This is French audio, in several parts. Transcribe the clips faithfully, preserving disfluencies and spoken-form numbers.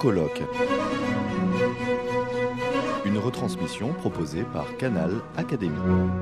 colloque. Une retransmission proposée par Canal Académie.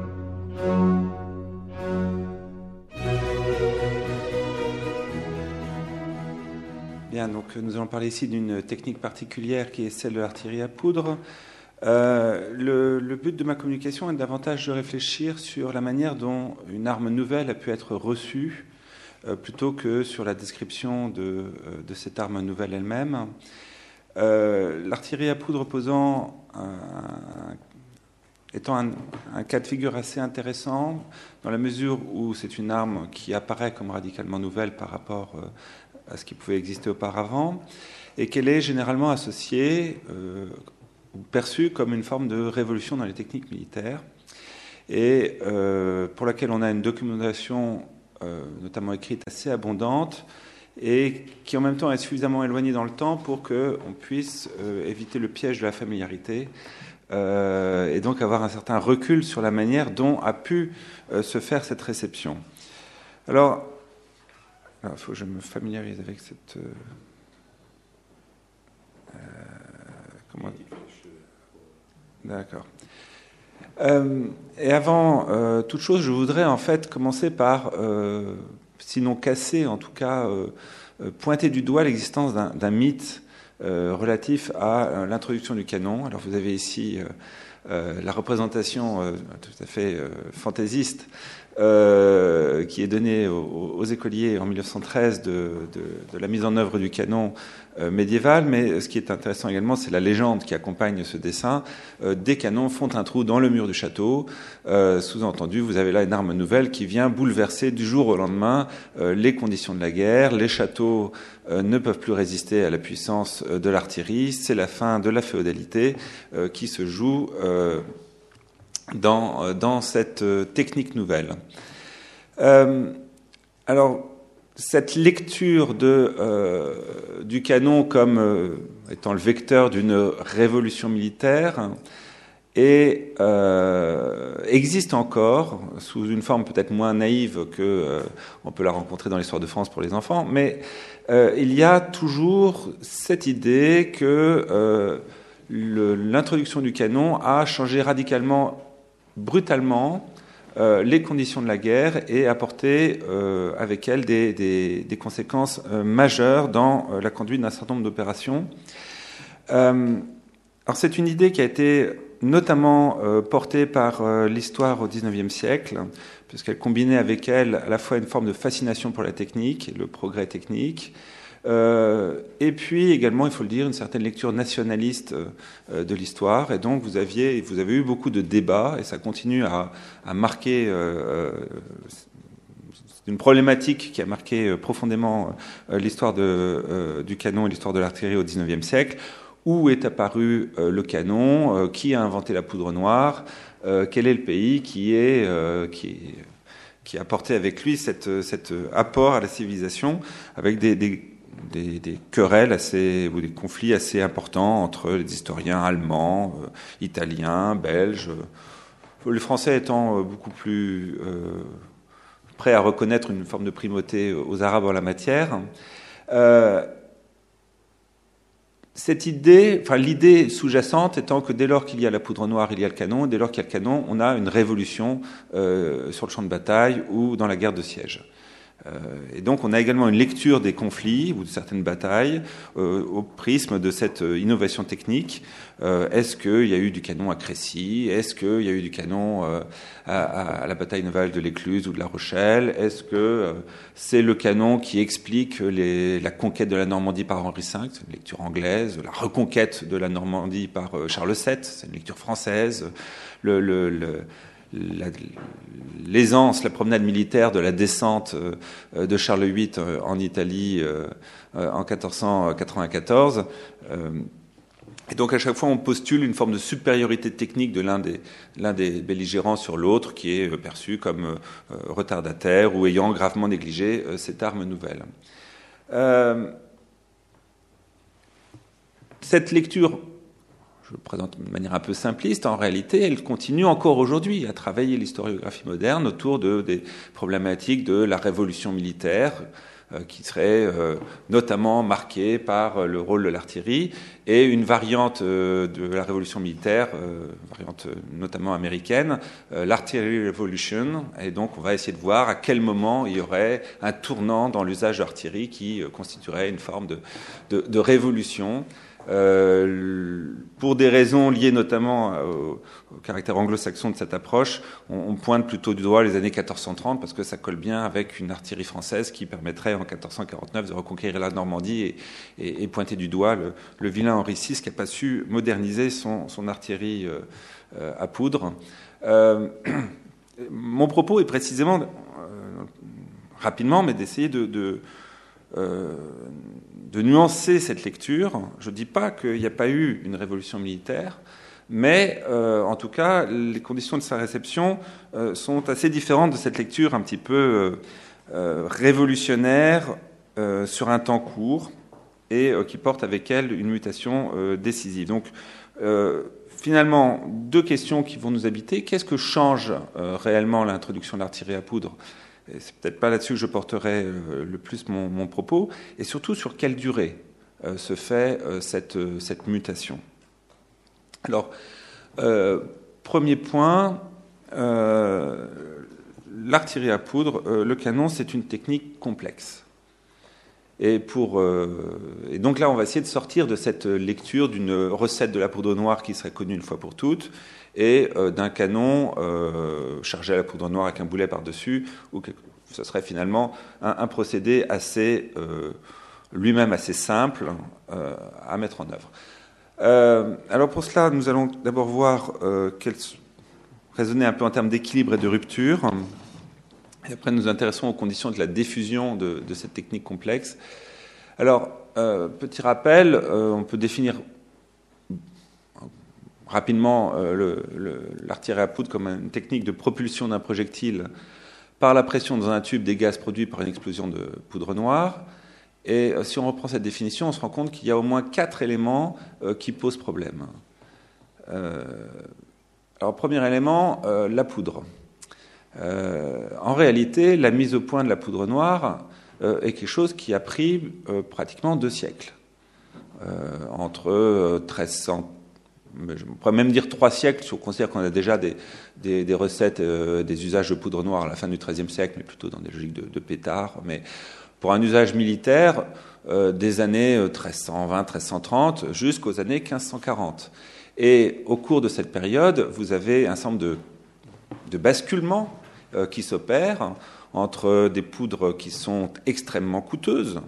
Bien, donc nous allons parler ici d'une technique particulière qui est celle de l'artillerie à poudre. Euh, le, le but de ma communication est davantage de réfléchir sur la manière dont une arme nouvelle a pu être reçue, euh, plutôt que sur la description de, euh, de cette arme nouvelle elle-même. Euh, l'artillerie à poudre posant un, étant un, un cas de figure assez intéressant, dans la mesure où c'est une arme qui apparaît comme radicalement nouvelle par rapport euh, à ce qui pouvait exister auparavant, et qu'elle est généralement associée euh, ou perçue comme une forme de révolution dans les techniques militaires, et euh, pour laquelle on a une documentation, euh, notamment écrite, assez abondante, et qui en même temps est suffisamment éloignée dans le temps pour qu'on puisse euh, éviter le piège de la familiarité, euh, et donc avoir un certain recul sur la manière dont a pu euh, se faire cette réception. Alors, il faut que je me familiarise avec cette... Euh, euh, comment... D'accord. Euh, et avant euh, toute chose, je voudrais en fait commencer par, euh, sinon casser, en tout cas euh, pointer du doigt l'existence d'un, d'un mythe euh, relatif à euh, l'introduction du canon. Alors vous avez ici euh, euh, la représentation euh, tout à fait euh, fantaisiste euh, qui est donnée aux, aux écoliers en mille neuf cent treize de, de, de la mise en œuvre du canon euh, médiéval. Mais ce qui est intéressant également, c'est la légende qui accompagne ce dessin. Euh, des canons font un trou dans le mur du château. Euh, sous-entendu, vous avez là une arme nouvelle qui vient bouleverser du jour au lendemain euh, les conditions de la guerre. Les châteaux euh, ne peuvent plus résister à la puissance euh, de l'artillerie. C'est la fin de la féodalité euh, qui se joue euh, dans, dans cette euh, technique nouvelle. Euh, alors, cette lecture de, euh, du canon comme euh, étant le vecteur d'une révolution militaire et, euh, existe encore, sous une forme peut-être moins naïve que euh, on peut la rencontrer dans l'histoire de France pour les enfants, mais euh, il y a toujours cette idée que euh, le, l'introduction du canon a changé radicalement, brutalement, Euh, les conditions de la guerre et apporter euh, avec elles des, des, des conséquences euh, majeures dans euh, la conduite d'un certain nombre d'opérations. Euh, alors c'est une idée qui a été notamment euh, portée par euh, l'histoire au dix-neuvième siècle, puisqu'elle combinait avec elle à la fois une forme de fascination pour la technique et le progrès technique, Euh, et puis également, il faut le dire, une certaine lecture nationaliste euh, de l'histoire. Et donc, vous aviez, vous avez eu beaucoup de débats, et ça continue à, à marquer. Euh, c'est une problématique qui a marqué profondément euh, l'histoire de, euh, du canon et l'histoire de l'artillerie au dix-neuvième siècle. Où est apparu euh, le canon? euh, Qui a inventé la poudre noire? euh, Quel est le pays qui est euh, qui est, qui a apporté avec lui cette, cet apport à la civilisation, avec des, des Des, des querelles assez, ou des conflits assez importants entre les historiens allemands, euh, italiens, belges, euh, les Français étant euh, beaucoup plus euh, prêts à reconnaître une forme de primauté aux Arabes en la matière. Euh, cette idée, enfin l'idée sous-jacente étant que dès lors qu'il y a la poudre noire, il y a le canon, dès lors qu'il y a le canon, on a une révolution euh, sur le champ de bataille ou dans la guerre de siège. Euh, et donc on a également une lecture des conflits ou de certaines batailles euh, au prisme de cette euh, innovation technique. Euh, est-ce qu'il y a eu du canon à Crécy? Est-ce qu'il y a eu du canon euh, à, à la bataille navale de l'Écluse ou de La Rochelle? Est-ce que euh, c'est le canon qui explique les, la conquête de la Normandie par Henri cinq? C'est une lecture anglaise. La reconquête de la Normandie par euh, Charles sept? C'est une lecture française. Le... le, le La, l'aisance, la promenade militaire de la descente euh, de Charles huit euh, en Italie euh, euh, en quatorze cent quatre-vingt-quatorze. Euh, et donc à chaque fois on postule une forme de supériorité technique de l'un des, l'un des belligérants sur l'autre, qui est perçu comme euh, retardataire ou ayant gravement négligé euh, cette arme nouvelle. Euh, cette lecture, je le présente de manière un peu simpliste, en réalité, elle continue encore aujourd'hui à travailler l'historiographie moderne autour de, des problématiques de la révolution militaire, euh, qui serait euh, notamment marquée par le rôle de l'artillerie, et une variante euh, de la révolution militaire, euh, variante notamment américaine, euh, l'artillery revolution. Et donc, on va essayer de voir à quel moment il y aurait un tournant dans l'usage de l'artillerie qui euh, constituerait une forme de, de, de révolution. Euh, pour des raisons liées notamment au, au caractère anglo-saxon de cette approche, on, on pointe plutôt du doigt les années quatorze cent trente parce que ça colle bien avec une artillerie française qui permettrait en quatorze cent quarante-neuf de reconquérir la Normandie et, et, et pointer du doigt le, le vilain Henri six qui n'a pas su moderniser son, son artillerie euh, euh, à poudre. Euh, mon propos est précisément, euh, rapidement, mais d'essayer de... de Euh, de nuancer cette lecture. Je ne dis pas qu'il n'y a pas eu une révolution militaire, mais euh, en tout cas, les conditions de sa réception euh, sont assez différentes de cette lecture un petit peu euh, euh, révolutionnaire euh, sur un temps court et euh, qui porte avec elle une mutation euh, décisive. Donc, euh, finalement, deux questions qui vont nous habiter. Qu'est-ce que change euh, réellement l'introduction de l'artillerie à poudre ? Et c'est peut-être pas là-dessus que je porterai euh, le plus mon, mon propos, et surtout sur quelle durée euh, se fait euh, cette, euh, cette mutation. Alors, euh, premier point, euh, l'artillerie à poudre, euh, le canon, c'est une technique complexe. Et, pour, euh, et donc là, on va essayer de sortir de cette lecture d'une recette de la poudre noire qui serait connue une fois pour toutes, et euh, d'un canon euh, chargé à la poudre noire avec un boulet par-dessus, ou que ce serait finalement un, un procédé assez, euh, lui-même assez simple euh, à mettre en œuvre. Euh, alors pour cela, nous allons d'abord voir euh, quel, raisonner un peu en termes d'équilibre et de rupture. Et après, nous nous intéressons aux conditions de la diffusion de, de cette technique complexe. Alors, euh, petit rappel, euh, on peut définir rapidement euh, le, le, l'artillerie à poudre comme une technique de propulsion d'un projectile par la pression dans un tube des gaz produits par une explosion de poudre noire. Et euh, si on reprend cette définition, on se rend compte qu'il y a au moins quatre éléments euh, qui posent problème. Euh, alors, premier élément, euh, la poudre. Euh, en réalité, la mise au point de la poudre noire euh, est quelque chose qui a pris euh, pratiquement deux siècles. Euh, entre euh, treize cents, je pourrais même dire trois siècles, si on considère qu'on a déjà des, des, des recettes, euh, des usages de poudre noire à la fin du treizième siècle, mais plutôt dans des logiques de, de pétard. Mais pour un usage militaire, euh, des années treize cent vingt, treize cent trente jusqu'aux années quinze cent quarante. Et au cours de cette période, vous avez un certain nombre de, de basculements euh, qui s'opèrent entre des poudres qui sont extrêmement coûteuses,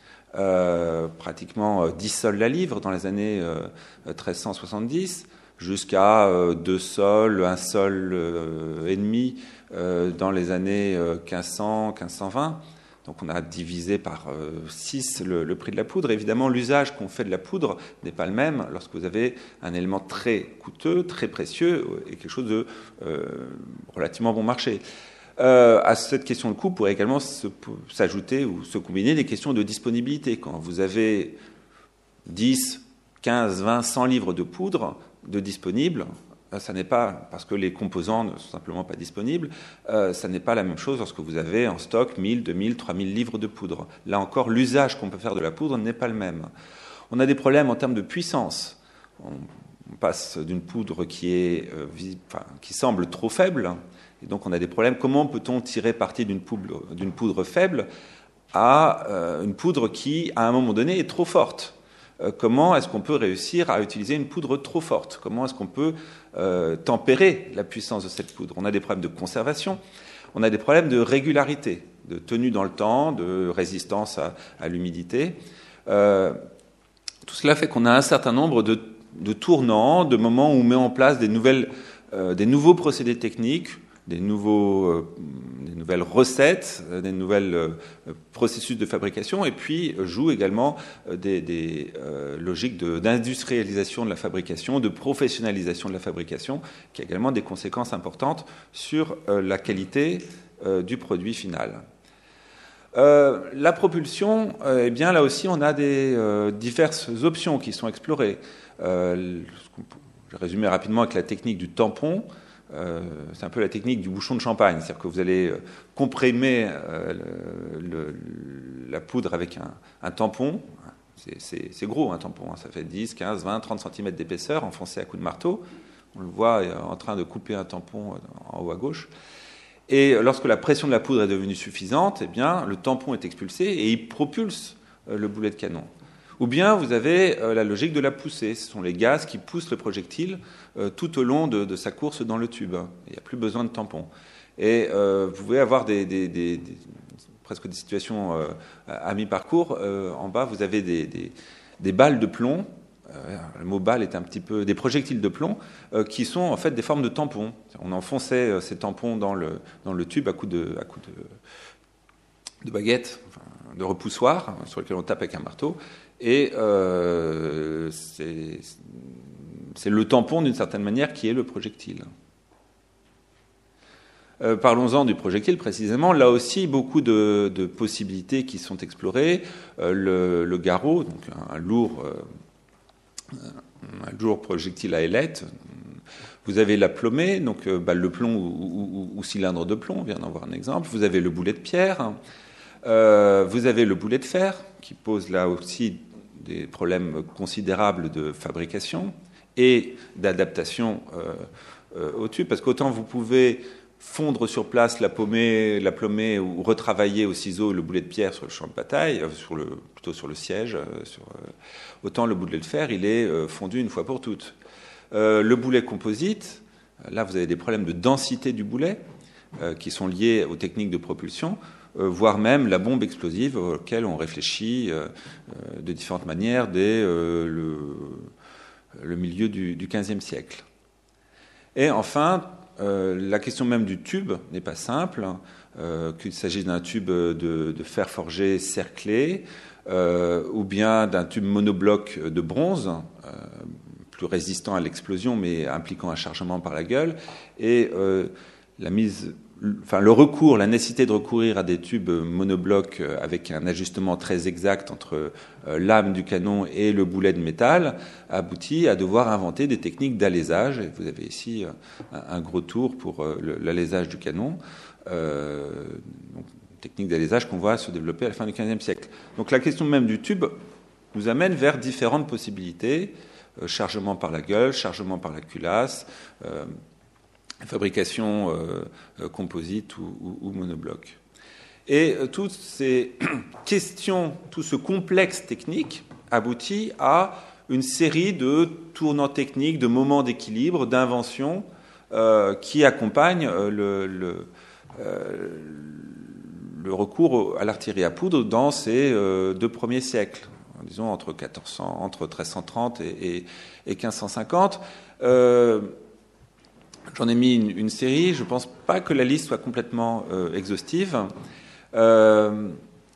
Euh, pratiquement dix sols la livre dans les années euh, treize cent soixante-dix, jusqu'à euh, deux sols, un sol euh, et demi euh, dans les années euh, quinze cents, quinze cent vingt. Donc on a divisé par euh, six le, le prix de la poudre. Évidemment, l'usage qu'on fait de la poudre n'est pas le même lorsque vous avez un élément très coûteux, très précieux et quelque chose de euh, relativement bon marché. Euh, à cette question de coût pourrait également se, s'ajouter ou se combiner des questions de disponibilité. Quand vous avez dix, quinze, vingt, cent livres de poudre de disponibles, ça n'est pas, parce que les composants ne sont simplement pas disponibles, euh, ça n'est pas la même chose lorsque vous avez en stock mille, deux mille, trois mille livres de poudre. Là encore, l'usage qu'on peut faire de la poudre n'est pas le même. On a des problèmes en termes de puissance. On, on passe d'une poudre qui, est, euh, enfin, qui semble trop faible. Et donc on a des problèmes. Comment peut-on tirer parti d'une poudre, d'une poudre faible à euh, une poudre qui, à un moment donné, est trop forte ? euh, Comment est-ce qu'on peut réussir à utiliser une poudre trop forte ? Comment est-ce qu'on peut euh, tempérer la puissance de cette poudre ? On a des problèmes de conservation, on a des problèmes de régularité, de tenue dans le temps, de résistance à, à l'humidité. Euh, tout cela fait qu'on a un certain nombre de, de tournants, de moments où on met en place des, nouvelles, euh, des nouveaux procédés techniques, Des, nouveaux, euh, des nouvelles recettes, des nouvelles euh, processus de fabrication, et puis euh, joue également euh, des, des euh, logiques de, d'industrialisation de la fabrication, de professionnalisation de la fabrication, qui a également des conséquences importantes sur euh, la qualité euh, du produit final. Euh, la propulsion, euh, eh bien là aussi, on a des euh, diverses options qui sont explorées. Euh, je vais résumer rapidement avec la technique du tampon. Euh, c'est un peu la technique du bouchon de champagne, c'est-à-dire que vous allez comprimer euh, le, le, la poudre avec un, un tampon. C'est, c'est, c'est gros un tampon, hein. Ça fait dix, quinze, vingt, trente centimètres d'épaisseur, enfoncé à coups de marteau. On le voit en train de couper un tampon en haut à gauche. Et lorsque la pression de la poudre est devenue suffisante, eh bien, le tampon est expulsé et il propulse le boulet de canon. Ou bien vous avez la logique de la poussée. Ce sont les gaz qui poussent le projectile tout au long de, de sa course dans le tube. Il n'y a plus besoin de tampon. Et euh, vous pouvez avoir des, des, des, des, presque des situations euh, à mi-parcours. Euh, en bas, vous avez des, des, des balles de plomb. Euh, le mot balle est un petit peu des projectiles de plomb euh, qui sont en fait des formes de tampons. On enfonçait euh, ces tampons dans le, dans le tube à coups de, à coups de, de baguette, enfin, de repoussoir, hein, sur lequel on tape avec un marteau. Et euh, c'est, c'est le tampon, d'une certaine manière, qui est le projectile. Euh, parlons-en du projectile précisément. Là aussi, beaucoup de, de possibilités qui sont explorées. Euh, le, le garrot, donc un, un lourd... Euh, un lourd projectile à ailette. Vous avez la plomée, donc euh, balle de plomb ou, ou, ou cylindre de plomb, on vient d'en voir un exemple. Vous avez le boulet de pierre. Euh, vous avez le boulet de fer, qui pose là aussi des problèmes considérables de fabrication et d'adaptation euh, euh, au tube, parce qu'autant vous pouvez fondre sur place la plomée, la plomée ou retravailler au ciseau le boulet de pierre sur le champ de bataille, euh, sur le, plutôt sur le siège, euh, sur, euh, autant le boulet de fer, il est euh, fondu une fois pour toutes. Euh, le boulet composite, là vous avez des problèmes de densité du boulet euh, qui sont liés aux techniques de propulsion, euh, voire même la bombe explosive auquel on réfléchit euh, euh, de différentes manières dès euh, le, le milieu du, du quinzième siècle. Et enfin, Euh, la question même du tube n'est pas simple, euh, qu'il s'agisse d'un tube de, de fer forgé cerclé euh, ou bien d'un tube monobloc de bronze, euh, plus résistant à l'explosion mais impliquant un chargement par la gueule. Et euh, la mise, enfin, le recours, la nécessité de recourir à des tubes monoblocs avec un ajustement très exact entre euh, l'âme du canon et le boulet de métal aboutit à devoir inventer des techniques d'alésage. Et vous avez ici un, un gros tour pour euh, le, l'alésage du canon. Euh, donc, technique d'alésage qu'on voit se développer à la fin du quinzième siècle. Donc la question même du tube nous amène vers différentes possibilités. Euh, chargement par la gueule, chargement par la culasse, euh, fabrication euh, composite ou, ou, ou monobloc. Et euh, toutes ces questions, tout ce complexe technique aboutit à une série de tournants techniques, de moments d'équilibre, d'inventions euh, qui accompagnent euh, le, le, euh, le recours à l'artillerie à poudre dans ces euh, deux premiers siècles, disons entre, quatorze cents, entre treize cent trente et, et, et quinze cent cinquante. Euh, J'en ai mis une, une série. Je ne pense pas que la liste soit complètement euh, exhaustive. Euh,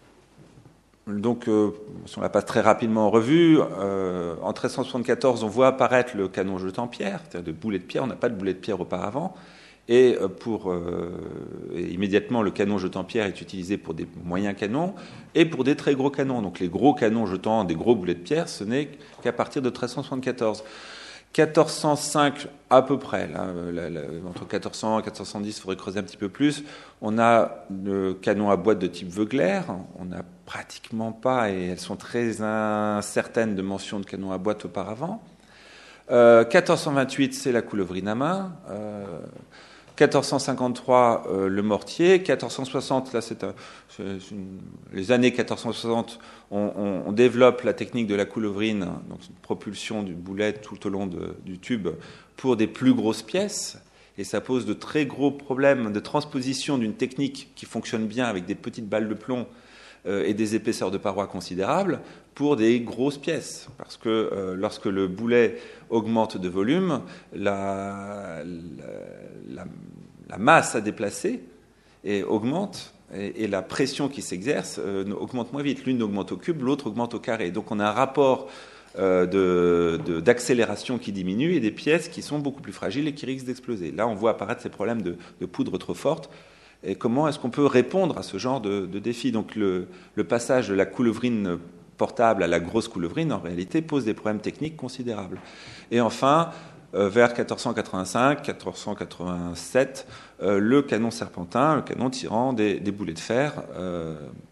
donc, euh, si on la passe très rapidement en revue, euh, en treize cent soixante-quatorze, on voit apparaître le canon jetant pierre, c'est-à-dire de boulet de pierre. On n'a pas de boulet de pierre auparavant. Et, pour, euh, et immédiatement, le canon jetant pierre est utilisé pour des moyens canons et pour des très gros canons. Donc, les gros canons jetant des gros boulets de pierre, ce n'est qu'à partir de treize cent soixante-quatorze. quatorze cent cinq à peu près, là, là, là, entre quatorze cents et quatorze cent dix, il faudrait creuser un petit peu plus. On a le canon à boîte de type Vogler, on n'a pratiquement pas, et elles sont très incertaines de mention de canon à boîte auparavant. Euh, quatorze cent vingt-huit, c'est la coulevrine à main. Euh, quatorze cent cinquante-trois, euh, le mortier. quatorze cent soixante, là, c'est, un, c'est une, les années quatorze cent soixante, on, on, on développe la technique de la coulevrine, donc une propulsion du boulet tout au long de, du tube pour des plus grosses pièces. Et ça pose de très gros problèmes de transposition d'une technique qui fonctionne bien avec des petites balles de plomb euh, et des épaisseurs de parois considérables pour des grosses pièces. Parce que euh, lorsque le boulet augmente de volume, la, la, la, la masse à déplacer et augmente, et, et la pression qui s'exerce euh, augmente moins vite. L'une augmente au cube, l'autre augmente au carré. Donc on a un rapport euh, de, de, d'accélération qui diminue et des pièces qui sont beaucoup plus fragiles et qui risquent d'exploser. Là, on voit apparaître ces problèmes de, de poudre trop forte. et comment est-ce qu'on peut répondre à ce genre de, de défi. Donc le, le passage de la coulevrine portable à la grosse coulevrine, en réalité, pose des problèmes techniques considérables. Et enfin, euh, vers quatorze cent quatre-vingt-cinq quatorze cent quatre-vingt-sept, euh, le canon serpentin, le canon tirant des, des boulets de fer. Euh,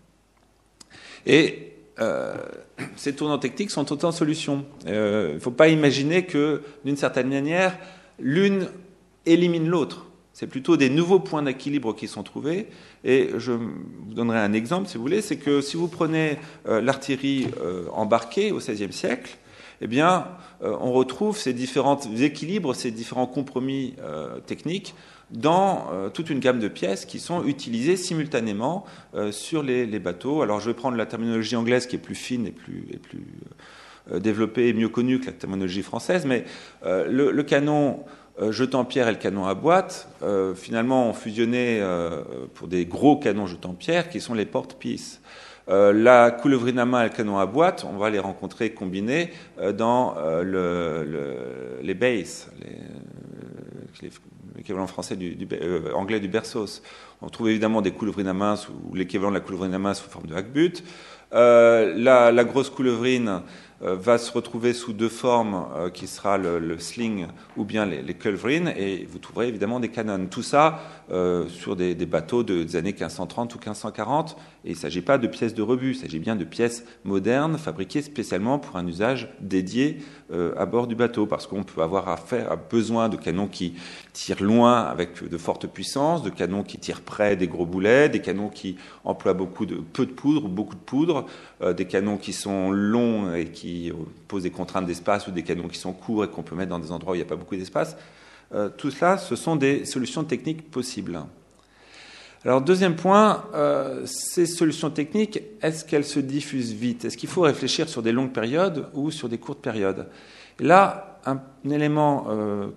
et euh, ces tournants techniques sont autant de solutions. Il euh, ne faut pas imaginer que, d'une certaine manière, l'une élimine l'autre. C'est plutôt des nouveaux points d'équilibre qui sont trouvés. Et je vous donnerai un exemple, si vous voulez, c'est que si vous prenez euh, l'artillerie euh, embarquée au seizième siècle, eh bien, euh, on retrouve ces différents équilibres, ces différents compromis euh, techniques dans euh, toute une gamme de pièces qui sont utilisées simultanément euh, sur les, les bateaux. Alors, je vais prendre la terminologie anglaise qui est plus fine et plus, et plus euh, développée et mieux connue que la terminologie française, mais euh, le, le canon Euh, jetant pierre et le canon à boîte, euh, finalement, ont fusionné euh, pour des gros canons jetant pierre qui sont les porte-piece. Euh, la coulevrine à main et le canon à boîte, on va les rencontrer combinés euh, dans euh, le, le, les bases, les, l'équivalent français du, du euh, anglais du berceau. On trouve évidemment des coulevrines à main sous, ou l'équivalent de la coulevrine à main sous forme de hackbutt. Euh, la, la grosse coulevrine euh, va se retrouver sous deux formes euh, qui sera le, le sling ou bien les, les culverines, et vous trouverez évidemment des canons. Tout ça euh, sur des, des bateaux de, des années quinze cent trente ou quinze cent quarante, et il ne s'agit pas de pièces de rebut, il s'agit bien de pièces modernes fabriquées spécialement pour un usage dédié euh, à bord du bateau, parce qu'on peut avoir affaire, à besoin de canons qui tirent loin avec de fortes puissances, de canons qui tirent près des gros boulets, des canons qui emploient beaucoup de, peu de poudre ou beaucoup de poudre, euh, des canons qui sont longs et qui posent des contraintes d'espace, ou des canons qui sont courts et qu'on peut mettre dans des endroits où il n'y a pas beaucoup d'espace. Euh, tout cela, ce sont des solutions techniques possibles. Alors, deuxième point, euh, ces solutions techniques, est-ce qu'elles se diffusent vite? Est-ce qu'il faut réfléchir sur des longues périodes ou sur des courtes périodes? Et là, un, un élément euh,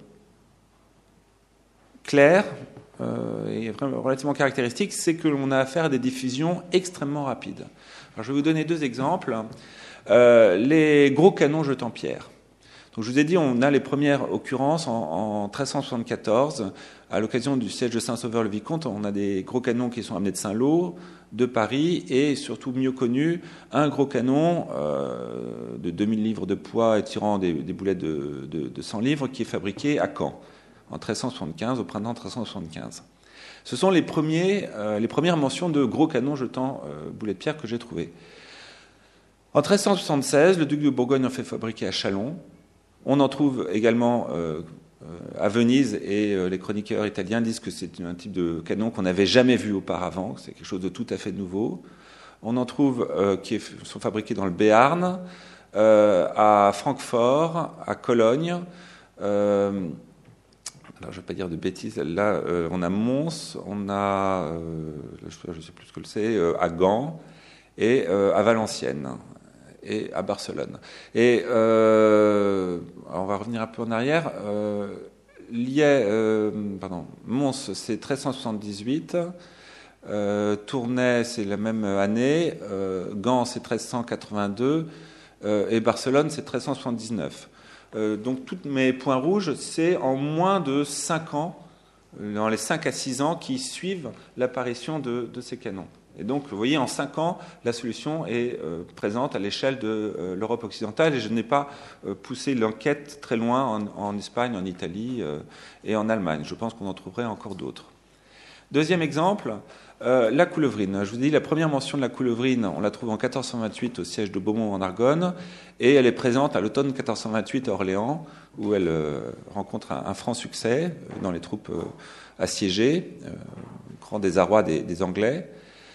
clair euh, et vraiment relativement caractéristique, c'est que l'on a affaire à des diffusions extrêmement rapides. Alors, je vais vous donner deux exemples. Euh, les gros canons jetant pierre. Donc, je vous ai dit, on a les premières occurrences en, en treize cent soixante-quatorze. À l'occasion du siège de Saint-Sauveur-le-Vicomte, on a des gros canons qui sont amenés de Saint-Lô, de Paris, et surtout mieux connu, un gros canon euh, de deux mille livres de poids et tirant des, des boulettes de, de, de cent livres qui est fabriqué à Caen, en treize cent soixante-quinze, au printemps treize cent soixante-quinze. Ce sont les, premiers, euh, les premières mentions de gros canons jetant euh, boulettes de pierre que j'ai trouvées. En treize cent soixante-seize, le duc de Bourgogne en fait fabriquer à Châlons. On en trouve également euh, à Venise, et euh, les chroniqueurs italiens disent que c'est un type de canon qu'on n'avait jamais vu auparavant, c'est quelque chose de tout à fait nouveau. On en trouve euh, qui est, sont fabriqués dans le Béarn, euh, à Francfort, à Cologne. Euh, alors je ne vais pas dire de bêtises, là euh, on a Mons, on a, euh, je ne sais plus ce que c'est, euh, à Gand et euh, à Valenciennes et à Barcelone. Et euh, on va revenir un peu en arrière. Euh, Lié, euh, pardon, Mons, c'est treize cent soixante-dix-huit. Euh, Tournai, c'est la même année. Euh, Gand, c'est treize cent quatre-vingt-deux. Euh, et Barcelone, c'est treize cent soixante-dix-neuf. Euh, donc, tous mes points rouges, c'est en moins de cinq ans, dans les cinq à six ans qui suivent l'apparition de, de ces canons. Et donc, vous voyez, en cinq ans, la solution est euh, présente à l'échelle de euh, l'Europe occidentale, et je n'ai pas euh, poussé l'enquête très loin en, en Espagne, en Italie euh, et en Allemagne. Je pense qu'on en trouverait encore d'autres. Deuxième exemple, euh, la coulevrine. Je vous ai dit, la première mention de la coulevrine, on la trouve en quatorze cent vingt-huit au siège de Beaumont en Argonne, et elle est présente à l'automne quatorze cent vingt-huit à Orléans, où elle euh, rencontre un, un franc succès dans les troupes euh, assiégées, euh, grand désarroi des, des Anglais.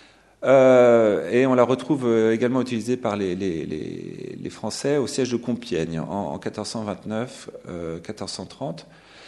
Euh, et on la retrouve également utilisée par les, les, les, les Français au siège de Compiègne en, en quatorze cent vingt-neuf euh, quatorze cent trente.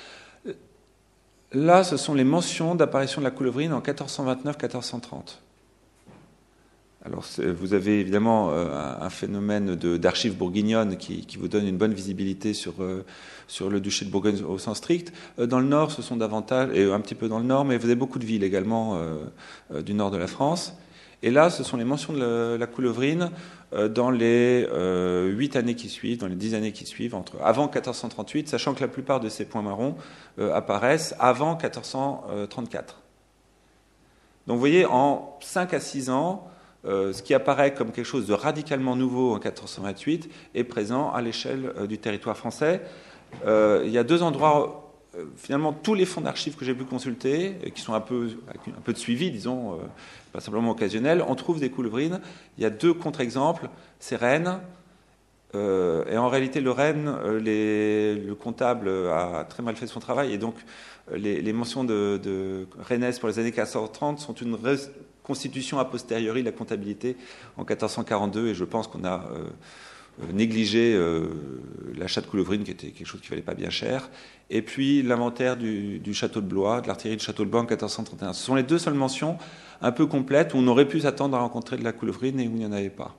Là, ce sont les mentions d'apparition de la coulevrine en quatorze cent vingt-neuf quatorze cent trente. Alors, vous avez évidemment euh, un phénomène de, d'archives bourguignonnes qui, qui vous donne une bonne visibilité sur, euh, sur le duché de Bourgogne au sens strict. Euh, dans le nord, ce sont davantage, et un petit peu dans le nord, mais vous avez beaucoup de villes également euh, euh, du nord de la France. Et là, ce sont les mentions de la, la coulevrine euh, dans les euh, huit années qui suivent, dans les dix années qui suivent, entre, avant quatorze cent trente-huit, sachant que la plupart de ces points marrons euh, apparaissent avant quatorze cent trente-quatre. Donc vous voyez, en cinq à six ans, euh, ce qui apparaît comme quelque chose de radicalement nouveau en quatorze cent vingt-huit est présent à l'échelle euh, du territoire français. Euh, il y a deux endroits... Finalement, tous les fonds d'archives que j'ai pu consulter, qui sont un peu, avec un peu de suivi, disons, euh, pas simplement occasionnel, on trouve des coulevrines. Il y a deux contre-exemples, c'est Rennes, euh, et en réalité, le Rennes, euh, les, le comptable a très mal fait son travail, et donc les, les mentions de, de Rennes pour les années quatorze cent trente sont une reconstitution a posteriori de la comptabilité en quatorze cent quarante-deux, et je pense qu'on a... Euh, négliger euh, l'achat de coulevrines, qui était quelque chose qui valait pas bien cher, et puis l'inventaire du, du château de Blois, de l'artillerie du château de Blois en quatorze cent trente et un. Ce sont les deux seules mentions un peu complètes où on aurait pu s'attendre à rencontrer de la coulevrine et où il n'y en avait pas.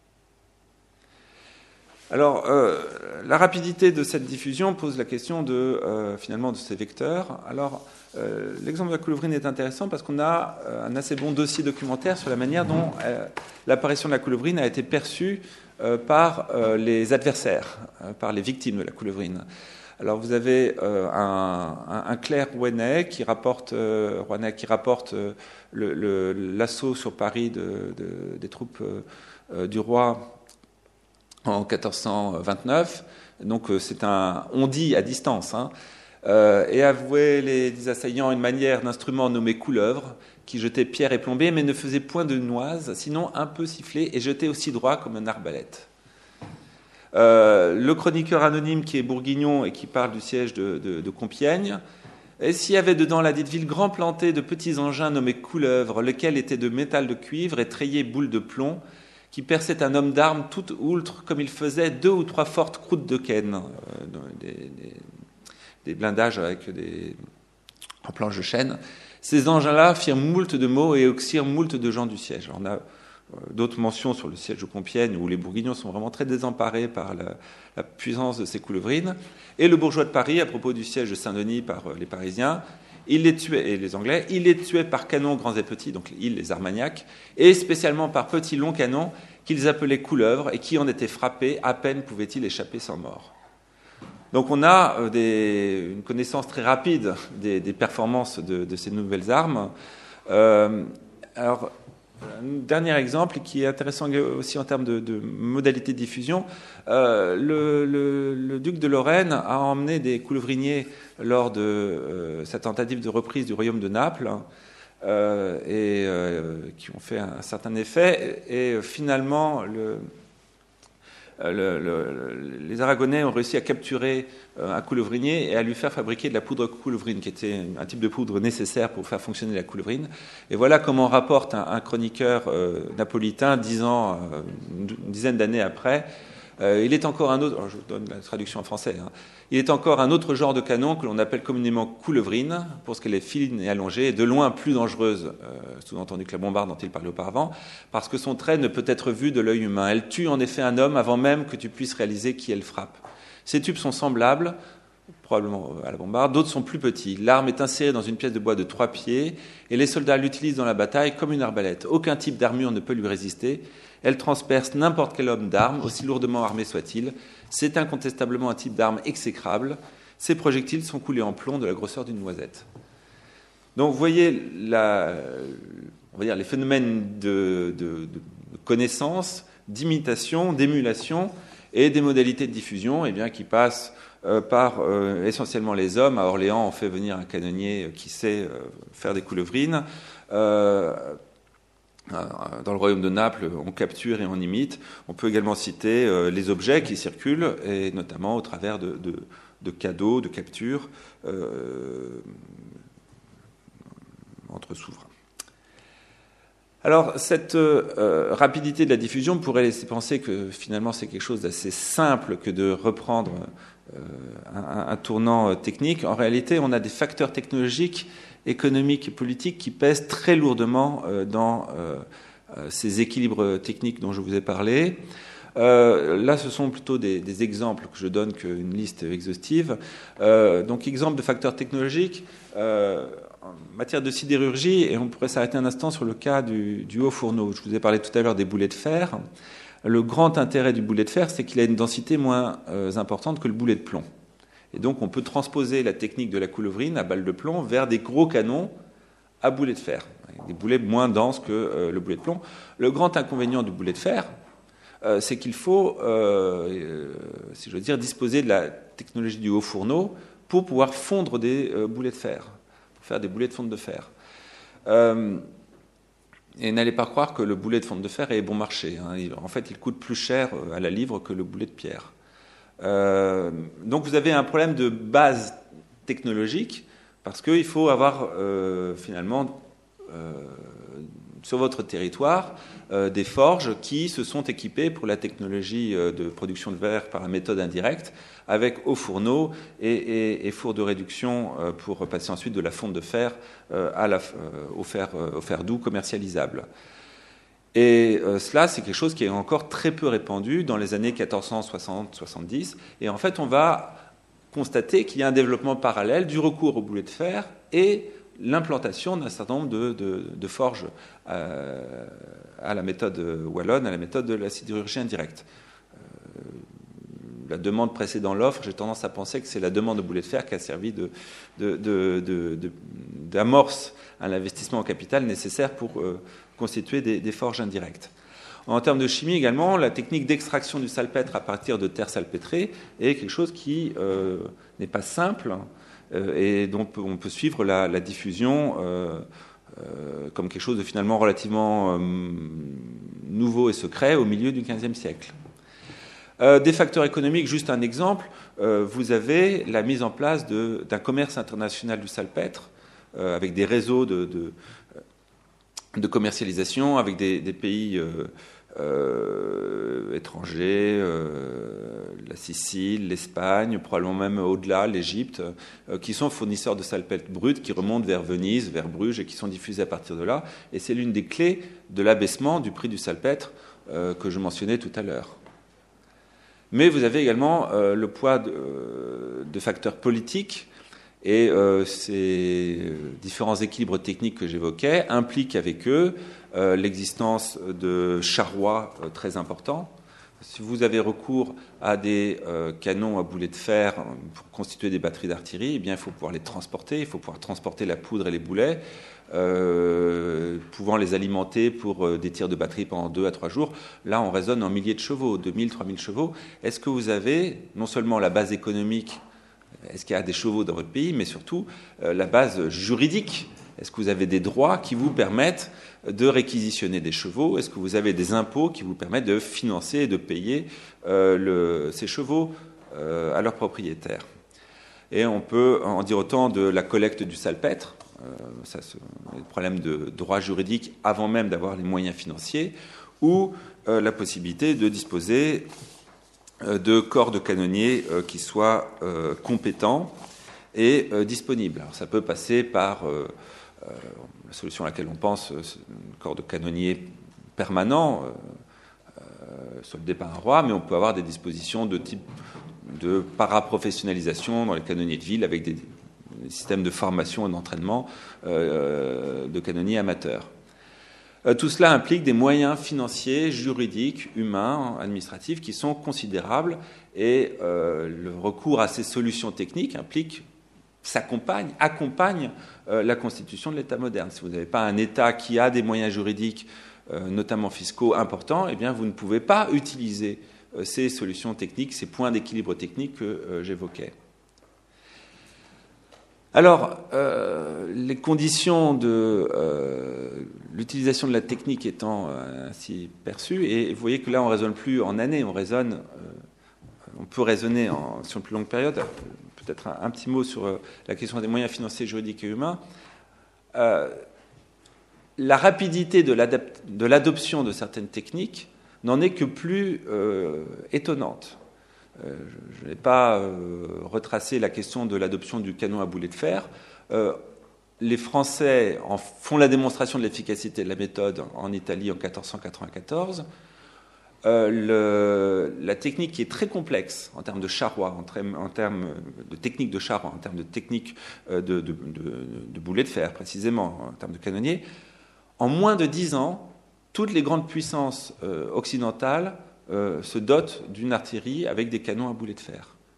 Alors, euh, la rapidité de cette diffusion pose la question de, euh, finalement, de ces vecteurs. Alors, euh, l'exemple de la coulevrine est intéressant parce qu'on a euh, un assez bon dossier documentaire sur la manière dont euh, l'apparition de la coulevrine a été perçue euh, par euh, les adversaires, euh, par les victimes de la coulevrine. Alors, vous avez euh, un, un, un clerc rouennais qui rapporte, euh, rouennais qui rapporte euh, le, le, l'assaut sur Paris de, de, des troupes euh, du roi en quatorze cent vingt-neuf, donc c'est un on-dit à distance, hein, euh, et avouait les assaillants une manière d'instrument nommé couleuvre, qui jetait pierre et plombée, mais ne faisait point de noise, sinon un peu sifflé, et jetait aussi droit comme un arbalète. Euh, le chroniqueur anonyme qui est bourguignon et qui parle du siège de, de, de Compiègne, et s'il y avait dedans la dite ville grand planté de petits engins nommés couleuvres, lesquels étaient de métal de cuivre et treillés boules de plomb, qui perçait un homme d'armes tout outre, comme il faisait deux ou trois fortes croûtes de Ken, euh, des, des, des blindages avec des en planches de chêne. Ces engins-là firent moult de mots et oxyrent moult de gens du siège. Alors on a euh, d'autres mentions sur le siège de Compiègne, où les Bourguignons sont vraiment très désemparés par la, la puissance de ces coulevrines. Et le bourgeois de Paris, à propos du siège de Saint-Denis par euh, les Parisiens, il les tuait, et les Anglais, il les tuait par canons grands et petits, donc ils, les Armagnacs, et spécialement par petits longs canons qu'ils appelaient couleuvres et qui en étaient frappés, à peine pouvaient-ils échapper sans mort. Donc on a des, une connaissance très rapide des, des performances de, de ces nouvelles armes. Euh, alors, un dernier exemple qui est intéressant aussi en termes de, de modalité de diffusion, euh, le, le, le duc de Lorraine a emmené des coulevriniers lors de euh, sa tentative de reprise du royaume de Naples, euh, et euh, qui ont fait un, un certain effet, et, et finalement le, le, le, les Aragonais ont réussi à capturer un coulevrinier et à lui faire fabriquer de la poudre coulevrine, qui était un type de poudre nécessaire pour faire fonctionner la coulevrine. Et voilà comment rapporte un, un chroniqueur euh, napolitain, dix ans, euh, une dizaine d'années après. Euh, il est encore un autre, alors je vous donne la traduction en français, hein, il est encore un autre genre de canon que l'on appelle communément coulevrine, parce qu'elle est fine et allongée, et de loin plus dangereuse, euh, sous-entendu que la bombarde dont il parlait auparavant, parce que son trait ne peut être vu de l'œil humain. Elle tue en effet un homme avant même que tu puisses réaliser qui elle frappe. Ces tubes sont semblables, probablement à la bombarde, d'autres sont plus petits. L'arme est insérée dans une pièce de bois de trois pieds, et les soldats l'utilisent dans la bataille comme une arbalète. Aucun type d'armure ne peut lui résister. Elle transperce n'importe quel homme d'armes, aussi lourdement armé soit-il. C'est incontestablement un type d'arme exécrable. Ces projectiles sont coulés en plomb de la grosseur d'une noisette. Donc vous voyez la, on va dire les phénomènes de, de, de connaissance, d'imitation, d'émulation et des modalités de diffusion, eh bien, qui passent euh, par euh, essentiellement les hommes. À Orléans, on fait venir un canonnier qui sait euh, faire des coulevrines. Euh, Dans le royaume de Naples, on capture et on imite. On peut également citer euh, les objets qui circulent, et notamment au travers de, de, de cadeaux, de captures euh, entre souverains. Alors, cette euh, rapidité de la diffusion pourrait laisser penser que finalement c'est quelque chose d'assez simple que de reprendre euh, un, un tournant technique. En réalité, on a des facteurs technologiques, économiques et politiques qui pèsent très lourdement euh, dans euh, ces équilibres techniques dont je vous ai parlé. Euh, là, ce sont plutôt des, des exemples que je donne qu'une liste exhaustive. Euh, donc, exemple de facteurs technologiques. Euh, en matière de sidérurgie, et on pourrait s'arrêter un instant sur le cas du, du haut fourneau. Je vous ai parlé tout à l'heure des boulets de fer. Le grand intérêt du boulet de fer, c'est qu'il a une densité moins euh, importante que le boulet de plomb. Et donc, on peut transposer la technique de la coulevrine à balle de plomb vers des gros canons à boulet de fer, avec des boulets moins denses que euh, le boulet de plomb. Le grand inconvénient du boulet de fer, euh, c'est qu'il faut, euh, euh, si je veux dire, disposer de la technologie du haut fourneau pour pouvoir fondre des euh, boulets de fer, pour faire des boulets de fonte de fer. Euh, Et n'allez pas croire que le boulet de fonte de fer est bon marché. Hein. En fait, il coûte plus cher à la livre que le boulet de pierre. Euh, donc vous avez un problème de base technologique, parce qu'il faut avoir euh, finalement euh, sur votre territoire euh, des forges qui se sont équipées pour la technologie euh, de production de verre par la méthode indirecte, avec haut fourneau et, et, et four de réduction euh, pour passer ensuite de la fonte de fer, euh, à la, euh, au, fer euh, au fer doux commercialisable. Et euh, cela, c'est quelque chose qui est encore très peu répandu dans les années quatorze cent soixante soixante-dix. Et en fait, on va constater qu'il y a un développement parallèle du recours au boulet de fer et l'implantation d'un certain nombre de, de, de forges euh, à la méthode wallonne, à la méthode de la sidérurgie indirecte. Euh, la demande précédant l'offre, j'ai tendance à penser que c'est la demande de boulet de fer qui a servi de, de, de, de, de, d'amorce à l'investissement en capital nécessaire pour euh, constituer des, des forges indirectes. En termes de chimie également, la technique d'extraction du salpêtre à partir de terre salpêtrée est quelque chose qui euh, n'est pas simple euh, et dont on peut suivre la, la diffusion euh, euh, comme quelque chose de finalement relativement euh, nouveau et secret au milieu du quinzième siècle. Euh, des facteurs économiques, juste un exemple, euh, vous avez la mise en place de, d'un commerce international du salpêtre euh, avec des réseaux de, de, de commercialisation avec des, des pays euh, euh, étrangers, euh, la Sicile, l'Espagne, probablement même au-delà, l'Égypte, euh, qui sont fournisseurs de salpêtre brut, qui remontent vers Venise, vers Bruges et qui sont diffusés à partir de là. Et c'est l'une des clés de l'abaissement du prix du salpêtre euh, que je mentionnais tout à l'heure. Mais vous avez également euh, le poids de, euh, de facteurs politiques et euh, ces différents équilibres techniques que j'évoquais impliquent avec eux euh, l'existence de charrois euh, très importants. Si vous avez recours à des euh, canons à boulets de fer pour constituer des batteries d'artillerie, eh bien, il faut pouvoir les transporter, il faut pouvoir transporter la poudre et les boulets, euh, pouvant les alimenter pour euh, des tirs de batterie pendant deux à trois jours. Là, on raisonne en milliers de chevaux, deux mille, trois mille chevaux. Est-ce que vous avez non seulement la base économique, est-ce qu'il y a des chevaux dans votre pays, mais surtout euh, la base juridique? Est-ce que vous avez des droits qui vous permettent de réquisitionner des chevaux? Est-ce que vous avez des impôts qui vous permettent de financer et de payer euh, le, ces chevaux euh, à leurs propriétaires? Et on peut en dire autant de la collecte du salpêtre. Euh, ça, c'est le problème de droit juridique avant même d'avoir les moyens financiers, ou euh, la possibilité de disposer euh, de corps de canonniers euh, qui soient euh, compétents et euh, disponibles. Alors, ça peut passer par euh, euh, la solution à laquelle on pense, c'est un corps de canonniers permanent, euh, euh, soldé par un roi, mais on peut avoir des dispositions de type de paraprofessionnalisation dans les canonniers de ville avec des des systèmes de formation et d'entraînement euh, de canonniers amateurs. Euh, tout cela implique des moyens financiers, juridiques, humains, administratifs qui sont considérables et euh, le recours à ces solutions techniques implique, s'accompagne, accompagne euh, la constitution de l'État moderne. Si vous n'avez pas un État qui a des moyens juridiques, euh, notamment fiscaux, importants, eh bien vous ne pouvez pas utiliser euh, ces solutions techniques, ces points d'équilibre technique que euh, j'évoquais. Alors, euh, les conditions de euh, l'utilisation de la technique étant euh, ainsi perçues, et vous voyez que là, on ne raisonne plus en années, on raisonne, euh, on peut raisonner en, sur une plus longue période. Peut-être un, un petit mot sur euh, la question des moyens financiers, juridiques et humains. Euh, la rapidité de, de l'adoption de certaines techniques n'en est que plus euh, étonnante. Euh, je, je n'ai pas euh, retracé la question de l'adoption du canon à boulet de fer. Euh, les Français en font la démonstration de l'efficacité de la méthode en Italie en quatorze cent quatre-vingt-quatorze. Euh, le, la technique qui est très complexe en termes de charroi, en, termes, en termes de technique de charroi, en termes de technique euh, de, de, de, de boulet de fer, précisément, en termes de canonnier, en moins de dix ans, toutes les grandes puissances euh, occidentales Euh, se dotent d'une artillerie avec des canons à boulet de fer.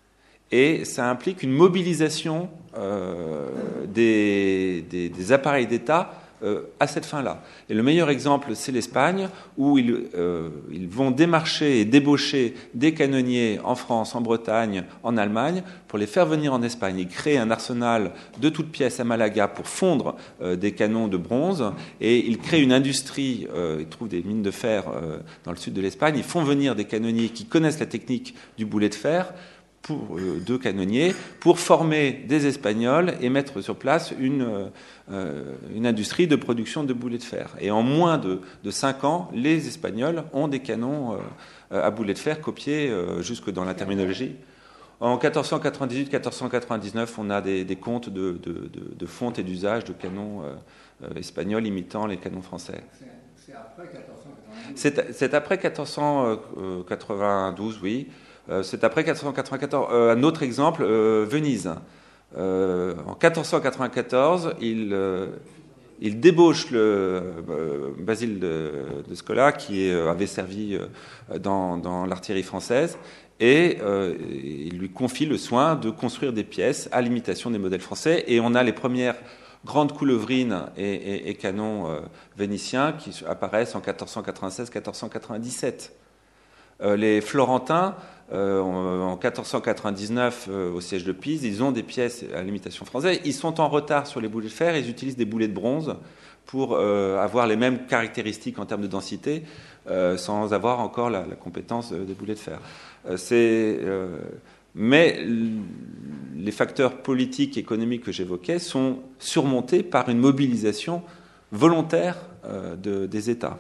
et ça implique une mobilisation euh, des, des, des appareils d'État euh, à cette fin-là. Et le meilleur exemple, c'est l'Espagne, où ils, euh, ils vont démarcher et débaucher des canonniers en France, en Bretagne, en Allemagne, pour les faire venir en Espagne. Ils créent un arsenal de toutes pièces à Malaga pour fondre euh, des canons de bronze, et ils créent une industrie, euh, ils trouvent des mines de fer euh, dans le sud de l'Espagne, ils font venir des canonniers qui connaissent la technique du boulet de fer, pour euh, deux canonniers, pour former des Espagnols et mettre sur place une, euh, une industrie de production de boulets de fer. Et en moins de, de cinq ans, les Espagnols ont des canons euh, à boulets de fer copiés euh, jusque dans la terminologie. En quatorze cent quatre-vingt-dix-huit quatorze cent quatre-vingt-dix-neuf, on a des, des comptes de, de, de, de fonte et d'usage de canons euh, euh, espagnols imitant les canons français. C'est après quatorze cent quatre-vingt-douze. C'est, c'est après quatorze cent quatre-vingt-douze, oui. C'est après quatorze cent quatre-vingt-quatorze. Euh, un autre exemple, euh, Venise. Euh, en quatorze cent quatre-vingt-quatorze, il, euh, il débauche le euh, Basile de, de Scola, qui euh, avait servi euh, dans, dans l'artillerie française, et euh, il lui confie le soin de construire des pièces à l'imitation des modèles français. Et on a les premières grandes coulevrines et, et, et canons euh, vénitiens qui apparaissent en quatorze cent quatre-vingt-seize quatorze cent quatre-vingt-dix-sept. Euh, les Florentins, euh, en quatorze cent quatre-vingt-dix-neuf, euh, au siège de Pise, ils ont des pièces à l'imitation française. Ils sont en retard sur les boulets de fer, ils utilisent des boulets de bronze pour euh, avoir les mêmes caractéristiques en termes de densité, euh, sans avoir encore la, la compétence des boulets de fer. Euh, c'est, euh, mais les facteurs politiques et économiques que j'évoquais sont surmontés par une mobilisation volontaire euh, de, des États.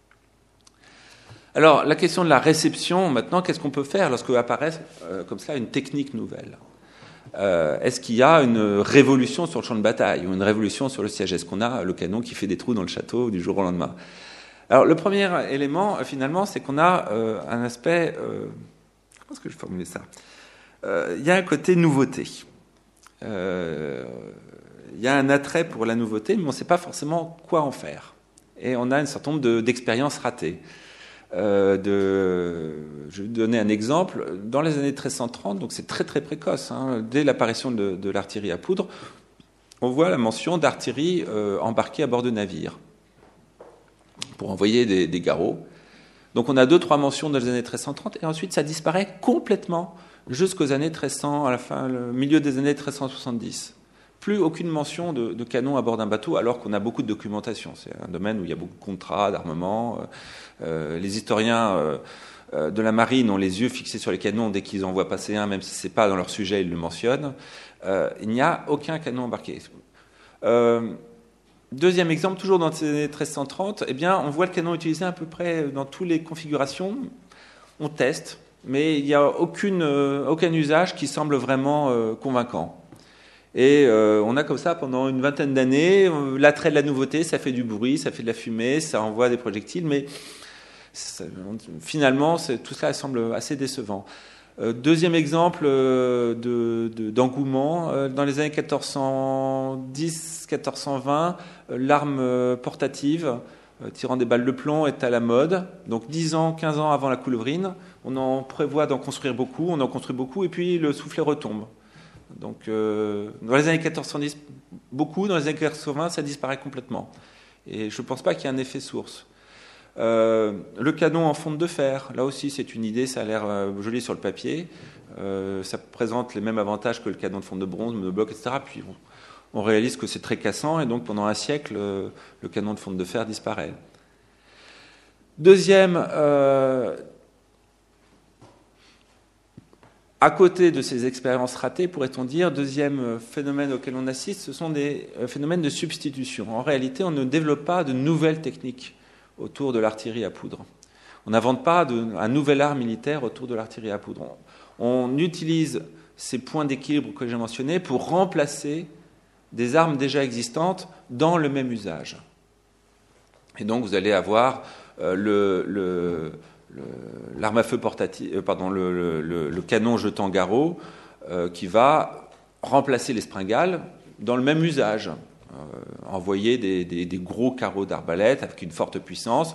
Alors, la question de la réception, maintenant, qu'est-ce qu'on peut faire lorsque apparaît euh, comme ça une technique nouvelle ? euh, Est-ce qu'il y a une révolution sur le champ de bataille ou une révolution sur le siège ? Est-ce qu'on a le canon qui fait des trous dans le château du jour au lendemain ? Alors, le premier élément, euh, finalement, c'est qu'on a euh, un aspect... Euh, comment est-ce que je vais formuler ça ? euh, Il y a un côté nouveauté. Euh, il y a un attrait pour la nouveauté, mais on ne sait pas forcément quoi en faire. Et on a un certain nombre de, d'expériences ratées. Euh, de, je vais vous donner un exemple. Dans les années treize cent trente, donc c'est très très précoce, hein, dès l'apparition de, de l'artillerie à poudre, on voit la mention d'artillerie euh, embarquée à bord de navires pour envoyer des, des garrots. Donc on a deux trois mentions dans les années treize cent trente et ensuite ça disparaît complètement jusqu'aux années treize cents, à la fin, le milieu des années treize cent soixante-dix. Plus aucune mention de, de canon à bord d'un bateau, alors qu'on a beaucoup de documentation. C'est un domaine où il y a beaucoup de contrats, d'armement. Euh, les historiens euh, euh, de la marine ont les yeux fixés sur les canons dès qu'ils en voient passer un, même si ce n'est pas dans leur sujet, ils le mentionnent. Euh, il n'y a aucun canon embarqué. Euh, deuxième exemple, toujours dans les années treize cent trente, eh bien, on voit le canon utilisé à peu près dans toutes les configurations. On teste, mais il n'y a aucune, euh, aucun usage qui semble vraiment euh, convaincant. Et euh, on a comme ça, pendant une vingtaine d'années, euh, l'attrait de la nouveauté, ça fait du bruit, ça fait de la fumée, ça envoie des projectiles, mais ça, finalement, c'est, tout cela semble assez décevant. Euh, deuxième exemple euh, de, de, d'engouement, euh, dans les années quatorze cent dix quatorze cent vingt, euh, l'arme euh, portative, euh, tirant des balles de plomb, est à la mode. Donc dix ans, quinze ans avant la coulevrine, on en prévoit d'en construire beaucoup, on en construit beaucoup, et puis le soufflet retombe. Donc, euh, dans les années quatorze cent dix, beaucoup, dans les années quatorze cent vingt, ça disparaît complètement. Et je ne pense pas qu'il y ait un effet source. Euh, le canon en fonte de fer, là aussi, c'est une idée, ça a l'air euh, joli sur le papier. Euh, ça présente les mêmes avantages que le canon de fonte de bronze, monobloc, et cetera. Puis on, on réalise que c'est très cassant, et donc pendant un siècle, euh, le canon de fonte de fer disparaît. Deuxième. Euh, À côté de ces expériences ratées, pourrait-on dire, deuxième phénomène auquel on assiste, ce sont des phénomènes de substitution. En réalité, on ne développe pas de nouvelles techniques autour de l'artillerie à poudre. On n'invente pas de, un nouvel art militaire autour de l'artillerie à poudre. On, on utilise ces points d'équilibre que j'ai mentionnés pour remplacer des armes déjà existantes dans le même usage. Et donc, vous allez avoir euh, le... le Le, l'arme à feu portative, euh, pardon, le, le, le canon jetant garrot euh, qui va remplacer les springales dans le même usage. Euh, envoyer des, des, des gros carreaux d'arbalète avec une forte puissance.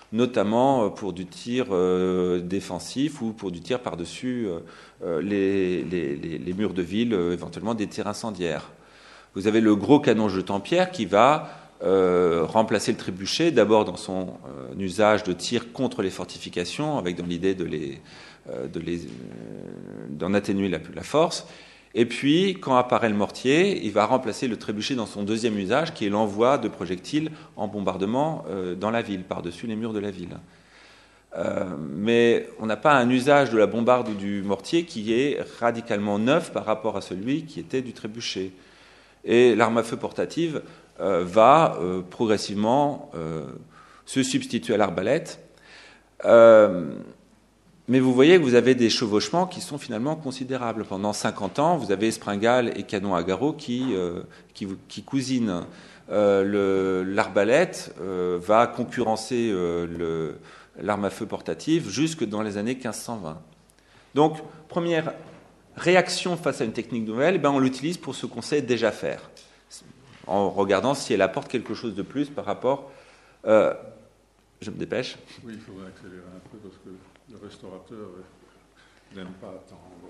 notamment pour du tir euh, défensif ou pour du tir par-dessus euh, les, les, les, les murs de ville, euh, éventuellement des tirs incendiaires. Vous avez le gros canon jetant-pierre qui va euh, remplacer le trébuchet, d'abord dans son euh, usage de tir contre les fortifications, avec dans l'idée de les, euh, de les, euh, d'en atténuer la, la force. Et puis, quand apparaît le mortier, il va remplacer le trébuchet dans son deuxième usage, qui est l'envoi de projectiles en bombardement euh, dans la ville, par-dessus les murs de la ville. Euh, mais on n'a pas un usage de la bombarde ou du mortier qui est radicalement neuf par rapport à celui qui était du trébuchet. Et l'arme à feu portative euh, va euh, progressivement euh, se substituer à l'arbalète. Euh, Mais vous voyez que vous avez des chevauchements qui sont finalement considérables. Pendant cinquante ans, vous avez espringales et canons à garrot qui, euh, qui, qui cousinent. Euh, le, l'arbalète euh, va concurrencer euh, le, l'arme à feu portative jusque dans les années quinze cent vingt. Donc, première réaction face à une technique nouvelle, eh bien, on l'utilise pour ce qu'on sait déjà faire, en regardant si elle apporte quelque chose de plus par rapport... Euh, je me dépêche. Oui, il faudrait accélérer un peu parce que le restaurateur n'aime pas attendre.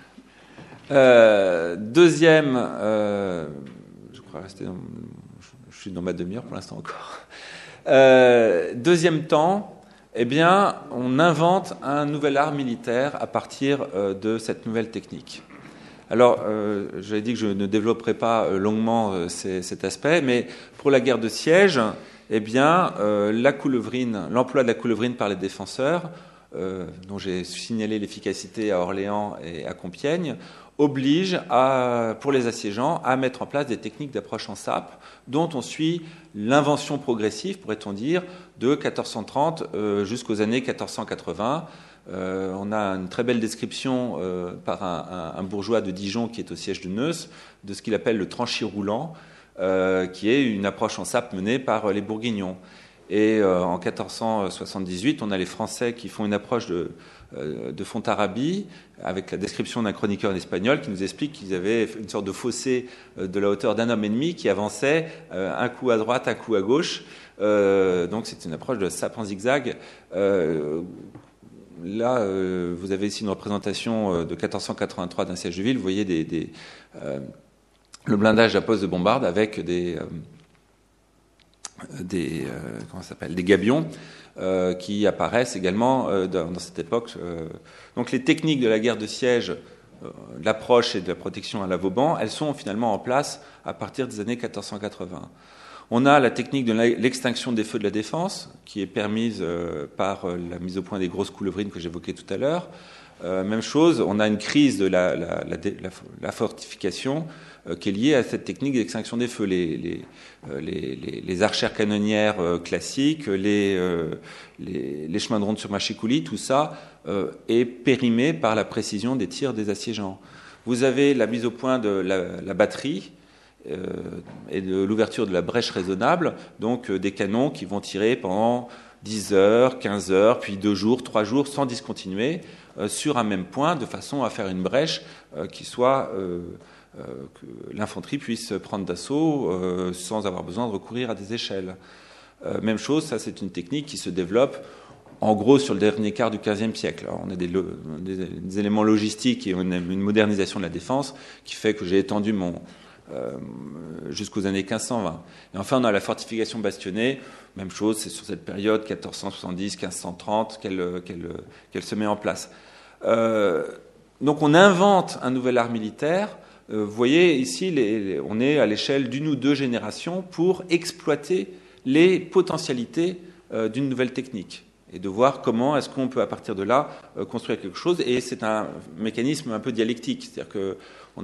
Euh, deuxième, euh, je crois rester dans, je suis dans ma demi-heure pour l'instant encore. Euh, deuxième temps, eh bien, on invente un nouvel art militaire à partir euh, de cette nouvelle technique. Alors, euh, j'avais dit que je ne développerai pas euh, longuement euh, ces, cet aspect, mais pour la guerre de siège, eh bien, euh, la coulevrine, l'emploi de la coulevrine par les défenseurs, euh, dont j'ai signalé l'efficacité à Orléans et à Compiègne, oblige, à, pour les assiégeants, à mettre en place des techniques d'approche en sape, dont on suit l'invention progressive, pourrait-on dire, de quatorze cent trente euh, jusqu'aux années quatorze cent quatre-vingts. Euh, on a une très belle description euh, par un, un, un bourgeois de Dijon qui est au siège de Neuss de ce qu'il appelle le tranchis roulant, euh, qui est une approche en sape menée par les Bourguignons. Et euh, en quatorze cent soixante-dix-huit, on a les Français qui font une approche de, euh, de Fontarabie, avec la description d'un chroniqueur espagnol qui nous explique qu'ils avaient une sorte de fossé de la hauteur d'un homme et demi qui avançait euh, un coup à droite, un coup à gauche. Euh, donc c'est une approche de sape en zigzag. Euh, Là, euh, vous avez ici une représentation euh, de quatorze cent quatre-vingt-trois d'un siège de ville. Vous voyez des, des, euh, le blindage de la poste de bombarde avec des, euh, des, euh, comment ça s'appelle, des gabions euh, qui apparaissent également euh, dans, dans cette époque. Euh. Donc les techniques de la guerre de siège, euh, de l'approche et de la protection à la Vauban, elles sont finalement en place à partir des années quatorze cent quatre-vingts. On a la technique de l'extinction des feux de la défense, qui est permise par la mise au point des grosses coulevrines que j'évoquais tout à l'heure. Euh, même chose, on a une crise de la, la, la, la, la fortification euh, qui est liée à cette technique d'extinction des feux. Les, les, euh, les, les, les archères canonnières euh, classiques, les, euh, les, les chemins de ronde sur machicoulis, tout ça euh, est périmé par la précision des tirs des assiégeants. Vous avez la mise au point de la, la batterie, Euh, et de l'ouverture de la brèche raisonnable, donc euh, des canons qui vont tirer pendant dix heures, quinze heures, puis deux jours, trois jours, sans discontinuer, euh, sur un même point, de façon à faire une brèche euh, qui soit, euh, euh, que l'infanterie puisse prendre d'assaut euh, sans avoir besoin de recourir à des échelles. Euh, même chose, ça c'est une technique qui se développe en gros sur le dernier quart du quinzième siècle. Alors, on a des, des, des éléments logistiques et on a une modernisation de la défense qui fait que j'ai étendu mon Euh, jusqu'aux années quinze cent vingt. Et enfin, on a la fortification bastonnée. Même chose, c'est sur cette période quatorze cent soixante-dix à quinze cent trente qu'elle, qu'elle, qu'elle se met en place. Euh, donc, on invente un nouvel art militaire. Euh, vous voyez ici, les, les, on est à l'échelle d'une ou deux générations pour exploiter les potentialités euh, d'une nouvelle technique et de voir comment est-ce qu'on peut à partir de là euh, construire quelque chose. Et c'est un mécanisme un peu dialectique, c'est-à-dire que on,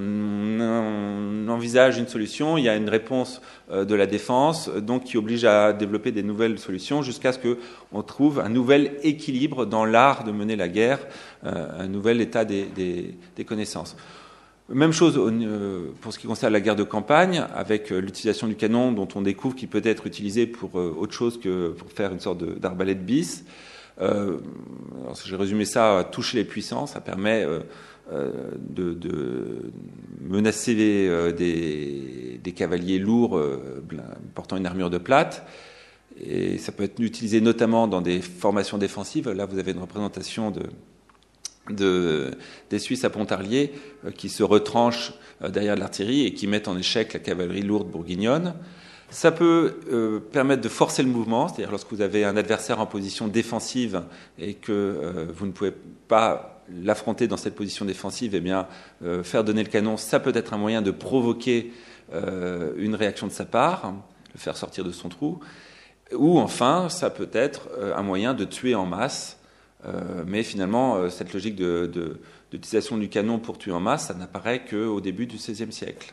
on envisage une solution, il y a une réponse euh, de la défense, donc qui oblige à développer des nouvelles solutions jusqu'à ce qu'on trouve un nouvel équilibre dans l'art de mener la guerre, euh, un nouvel état des, des, des connaissances. Même chose euh, pour ce qui concerne la guerre de campagne, avec euh, l'utilisation du canon dont on découvre qu'il peut être utilisé pour euh, autre chose que pour faire une sorte de, d'arbalète bis. Euh, alors, j'ai résumé ça à toucher les puissants, ça permet euh, euh, de, de menacer euh, des, des cavaliers lourds euh, portant une armure de plate. et ça peut être utilisé notamment dans des formations défensives. Là, vous avez une représentation de, de, des Suisses à Pontarlier euh, qui se retranchent euh, derrière l'artillerie et qui mettent en échec la cavalerie lourde bourguignonne. Ça peut euh, permettre de forcer le mouvement, c'est-à-dire lorsque vous avez un adversaire en position défensive et que euh, vous ne pouvez pas l'affronter dans cette position défensive, eh bien, euh, faire donner le canon, ça peut être un moyen de provoquer euh, une réaction de sa part, le faire sortir de son trou. Ou enfin, ça peut être un moyen de tuer en masse, euh, mais finalement, euh, cette logique de, de, d'utilisation du canon pour tuer en masse, ça n'apparaît qu'au début du seizième siècle.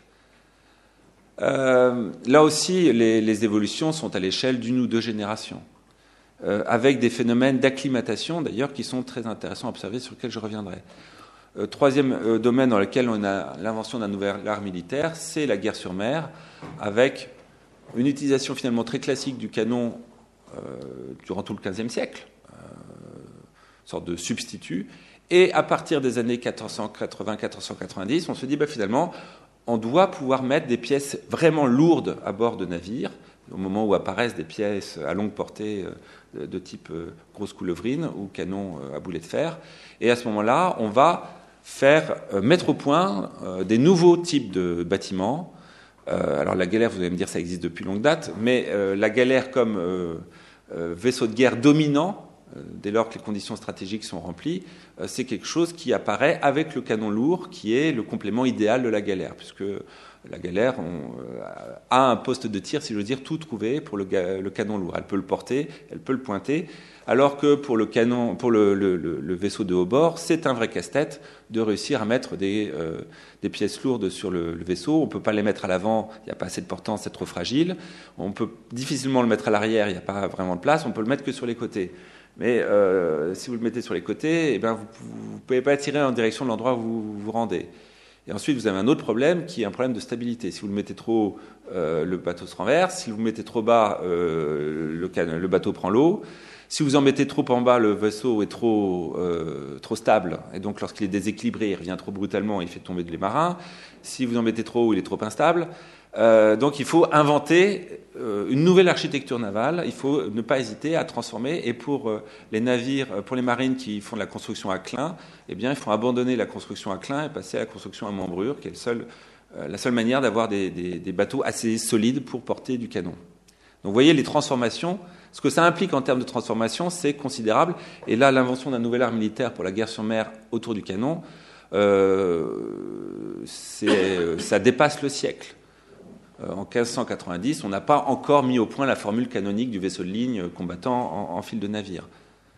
Euh, là aussi, les, les évolutions sont à l'échelle d'une ou deux générations, euh, avec des phénomènes d'acclimatation, d'ailleurs, qui sont très intéressants à observer, sur lesquels je reviendrai. Euh, troisième euh, domaine dans lequel on a l'invention d'un nouvel art militaire, c'est la guerre sur mer, avec une utilisation finalement très classique du canon euh, durant tout le quinzième siècle, euh, une sorte de substitut. Et à partir des années quatorze cent quatre-vingts quatorze cent quatre-vingt-dix, on se dit bah, finalement, on doit pouvoir mettre des pièces vraiment lourdes à bord de navires, au moment où apparaissent des pièces à longue portée euh, de type euh, grosse coulevrine ou canon euh, à boulet de fer. Et à ce moment-là, on va faire euh, mettre au point euh, des nouveaux types de bâtiments. Euh, alors la galère, vous allez me dire, ça existe depuis longue date, mais euh, la galère comme euh, euh, vaisseau de guerre dominant, euh, dès lors que les conditions stratégiques sont remplies, euh, c'est quelque chose qui apparaît avec le canon lourd, qui est le complément idéal de la galère, puisque la galère on, euh, a un poste de tir, si je veux dire, tout trouvé pour le, le canon lourd. Elle peut le porter, elle peut le pointer, alors que pour le, canon, pour le, le, le vaisseau de haut bord, c'est un vrai casse-tête de réussir à mettre des, euh, des pièces lourdes sur le, le vaisseau. On ne peut pas les mettre à l'avant, il n'y a pas assez de portance, c'est trop fragile. On peut difficilement le mettre à l'arrière, il n'y a pas vraiment de place, on peut le mettre que sur les côtés. Mais euh, si vous le mettez sur les côtés, eh bien, vous ne pouvez pas tirer en direction de l'endroit où vous vous rendez. Et ensuite, vous avez un autre problème qui est un problème de stabilité. Si vous le mettez trop haut, euh, le bateau se renverse. Si vous le mettez trop bas, euh, le, can- le bateau prend l'eau. Si vous en mettez trop en bas, le vaisseau est trop, euh, trop stable. Et donc, lorsqu'il est déséquilibré, il revient trop brutalement, il fait tomber les marins. Si vous en mettez trop haut, il est trop instable. Euh, donc, il faut inventer euh, une nouvelle architecture navale. Il faut ne pas hésiter à transformer. Et pour euh, les navires, pour les marines qui font de la construction à clin, eh bien, il faut abandonner la construction à clin et passer à la construction à membrure, qui est le seul, euh, la seule manière d'avoir des, des, des bateaux assez solides pour porter du canon. Donc, vous voyez, les transformations, ce que ça implique en termes de transformation, c'est considérable. Et là, l'invention d'un nouvel art militaire pour la guerre sur mer autour du canon, euh, c'est, ça dépasse le siècle. En quinze cent quatre-vingt-dix, on n'a pas encore mis au point la formule canonique du vaisseau de ligne combattant en, en file de navire.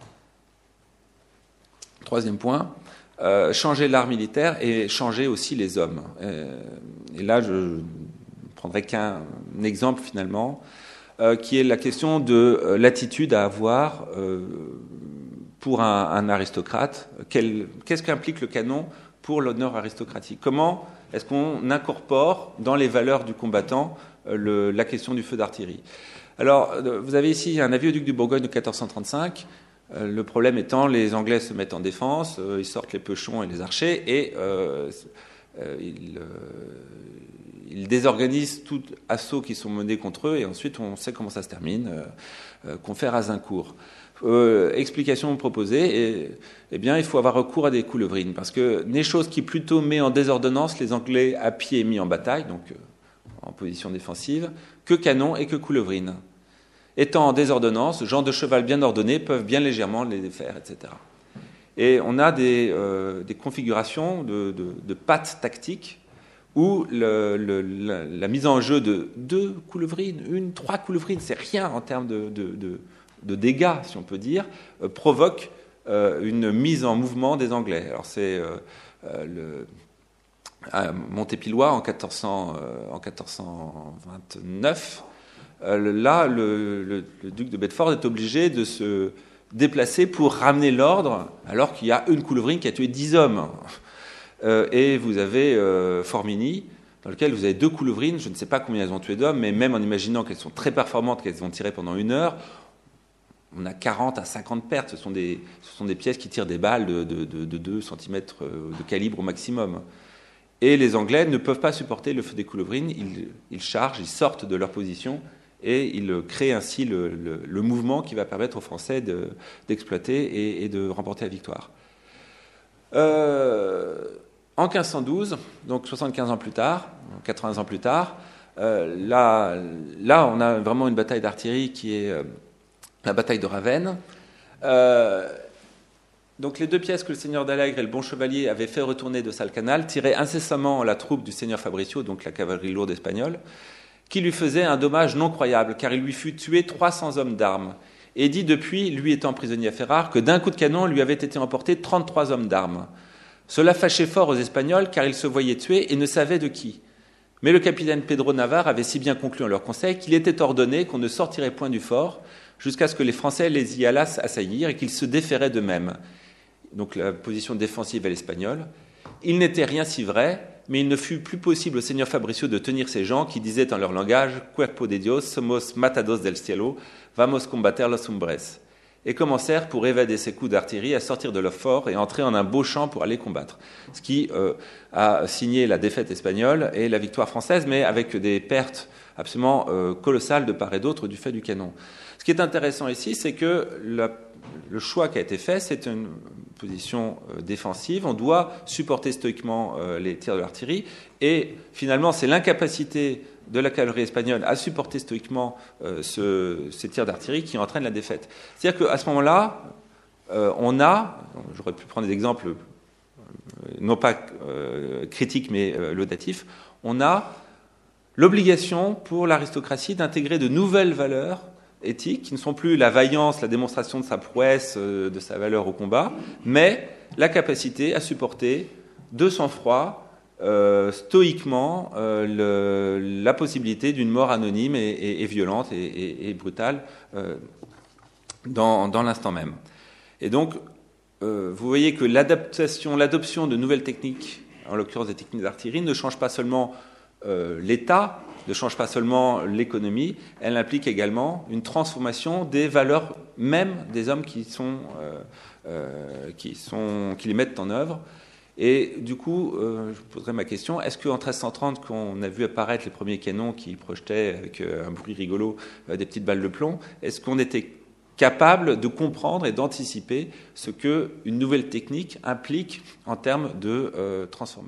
Troisième point, euh, changer l'art militaire et changer aussi les hommes. Euh, et là, je ne prendrai qu'un exemple finalement, euh, qui est la question de euh, l'attitude à avoir euh, pour un, un aristocrate. Quel, qu'est-ce qu'implique le canon pour l'honneur aristocratique? Comment est-ce qu'on incorpore dans les valeurs du combattant euh, le, la question du feu d'artillerie? Alors, euh, vous avez ici un avis au duc de Bourgogne de quatorze cent trente-cinq. Euh, le problème étant, les Anglais se mettent en défense, euh, ils sortent les peuchons et les archers, et euh, euh, ils, euh, ils désorganisent tout assaut qui sont menés contre eux, et ensuite on sait comment ça se termine, euh, euh, qu'on fait Azincourt. Euh, explication proposée, et, eh bien, il faut avoir recours à des coulevrines, parce que des choses qui plutôt met en désordonnance les Anglais à pied mis en bataille, donc euh, en position défensive, que canon et que coulevrines. Étant en désordonnance, gens de cheval bien ordonnés peuvent bien légèrement les défaire, et cetera. Et on a des, euh, des configurations de, de, de pattes tactiques où le, le, la, la mise en jeu de deux coulevrines, une, trois coulevrines, c'est rien en termes de, de, de de dégâts, si on peut dire, euh, provoque euh, une mise en mouvement des Anglais. Alors c'est euh, euh, le, à Montépillois en quatorze cent vingt-neuf. Euh, là, le, le, le duc de Bedford est obligé de se déplacer pour ramener l'ordre, alors qu'il y a une coulevrine qui a tué dix hommes. Euh, et vous avez euh, Formigny, dans lequel vous avez deux coulevrines, je ne sais pas combien elles ont tué d'hommes, mais même en imaginant qu'elles sont très performantes, qu'elles ont tiré pendant une heure, on a quarante à cinquante pertes. Ce sont des, ce sont des pièces qui tirent des balles de, de, de, de deux centimètres de calibre au maximum. Et les Anglais ne peuvent pas supporter le feu des coulevrines. Ils, ils chargent, ils sortent de leur position et il crée ainsi le, le, le mouvement qui va permettre aux Français de, d'exploiter et, et de remporter la victoire. Euh, en quinze cent douze, donc soixante-quinze ans plus tard, quatre-vingts ans plus tard, euh, là, là on a vraiment une bataille d'artillerie qui est euh, la bataille de Ravenne. Euh, donc les deux pièces que le seigneur d'Allègre et le bon chevalier avaient fait retourner de Salcanal tiraient incessamment la troupe du seigneur Fabricio, donc la cavalerie lourde espagnole, qui lui faisait un dommage non croyable, car il lui fut tué trois cents hommes d'armes, et dit depuis, lui étant prisonnier à Ferrare, que d'un coup de canon lui avaient été emportés trente-trois hommes d'armes. Cela fâchait fort aux Espagnols, car ils se voyaient tués et ne savaient de qui. Mais le capitaine Pedro Navarre avait si bien conclu en leur conseil qu'il était ordonné qu'on ne sortirait point du fort, jusqu'à ce que les Français les y allassent assaillir et qu'ils se déféraient d'eux-mêmes. Donc la position défensive à l'espagnol. Il n'était rien si vrai, mais il ne fut plus possible au seigneur Fabricio de tenir ces gens qui disaient en leur langage « Cuerpo de Dios, somos matados del cielo, vamos combater los hombres » et commencèrent, pour évader ces coups d'artillerie, à sortir de leur fort et entrer en un beau champ pour aller combattre. Ce qui euh, a signé la défaite espagnole et la victoire française, mais avec des pertes absolument euh, colossales de part et d'autre du fait du canon. Ce qui est intéressant ici, c'est que la, le choix qui a été fait, c'est une position euh, défensive. On doit supporter stoïquement euh, les tirs de l'artillerie. Et finalement, c'est l'incapacité de la cavalerie espagnole à supporter stoïquement euh, ce, ces tirs d'artillerie qui entraînent la défaite. C'est-à-dire qu'à ce moment-là, euh, on a, j'aurais pu prendre des exemples, euh, non pas euh, critiques, mais euh, laudatifs, on a l'obligation pour l'aristocratie d'intégrer de nouvelles valeurs éthiques qui ne sont plus la vaillance, la démonstration de sa prouesse, euh, de sa valeur au combat, mais la capacité à supporter de sang-froid, euh, stoïquement, euh, le, la possibilité d'une mort anonyme et, et, et violente et, et, et brutale euh, dans, dans l'instant même. Et donc, euh, vous voyez que l'adaptation, l'adoption de nouvelles techniques, en l'occurrence des techniques d'artillerie, ne change pas seulement euh, l'État, ne change pas seulement l'économie, elle implique également une transformation des valeurs même des hommes qui, sont, euh, euh, qui, sont, qui les mettent en œuvre. Et du coup, euh, je vous poserai ma question, est-ce qu'en treize cent trente, quand on a vu apparaître les premiers canons qui projetaient avec un bruit rigolo euh, des petites balles de plomb, est-ce qu'on était capable de comprendre et d'anticiper ce qu'une nouvelle technique implique en termes de euh, transformation ?